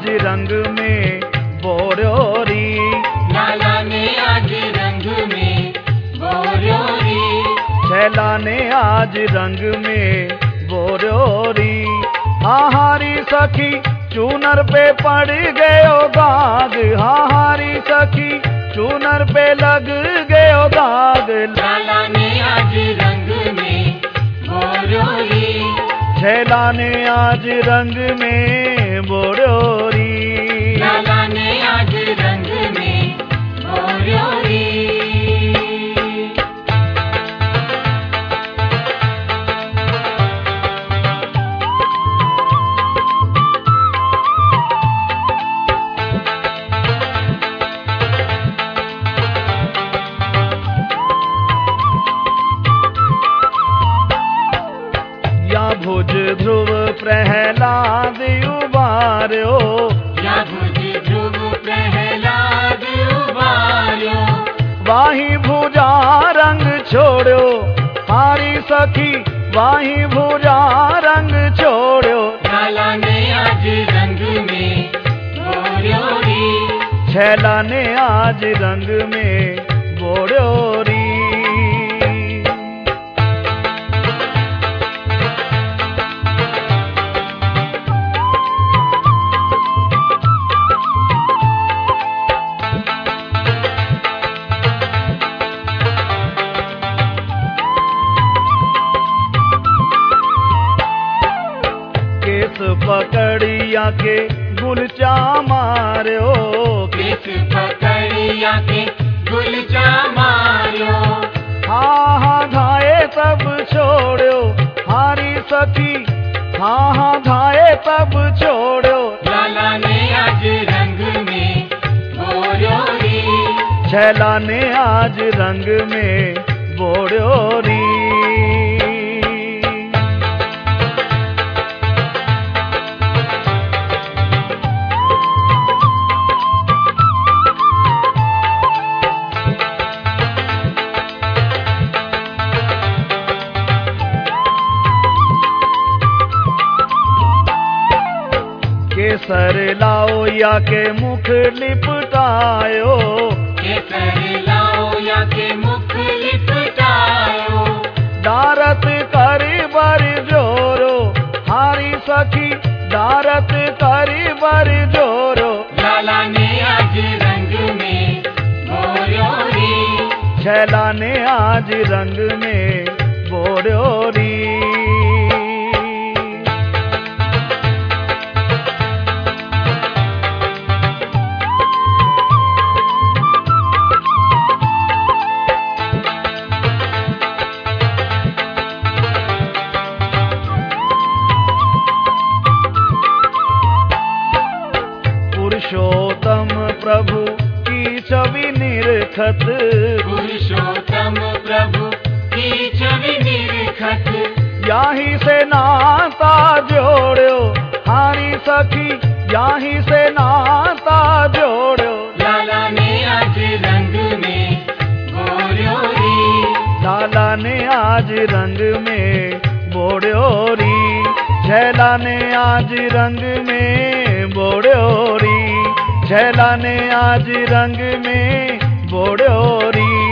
आज रंग में बोर्यो री, लाला ने आज रंग में बोर्यो री, छैला ने आज रंग में बोर्यो री। हाहारी सखी चूनर पे पड़ गयो दाग, हाहारी सखी चूनर पे लग गयो दाग, लाला ने आज रंग में बोर्यो री, छैला ने आज रंग में बोर्यो री, लाला ने आज रंग में बोर्यो री। भुज ध्रुव प्रहलाद उबार्यो, या भुज ध्रुव प्रहलाद उबार्यो, वाही भुजा रंग छोड़ो हारी सखी, वाही भुजा रंग छोड़ो, लाला ने आज रंग में बोर्यो री, छैला ने आज रंग में बोर्यो री। पकड़िया के गुलचा मार्यो, केस पकड़िया के गुलचा मार्यो, हाँ हाँ धाए तब छोड़ो हारी सखी, हाँ हाँ धाए तब छोड़ो, लाला ने आज रंग में बोर्यो री, छैला ने आज रंग में बोर्यो री। केसर लाओ या के मुख लिपटायो, केसर लाओ या के मुख लिपटायो, दारत करी बर जोरो हारी सखी, दारत करी बर जोरो, लाला ने आज रंग में बोर्यो री, छैला ने आज रंग में बोर्यो री। पुरुषोत्तम प्रभु की छवि निरखत, पुरुषोत्तम प्रभु की छवि निरखत, याही से नाता जोड़ो हारी सखी, याही से नाता जोड़ो, लाला ने आज रंग में बोर्यो री, लाला ने आज रंग में बोर्यो री, छैला ने आज रंग में बोर्यो री, छैला ने आज रंग में बोर्यो री।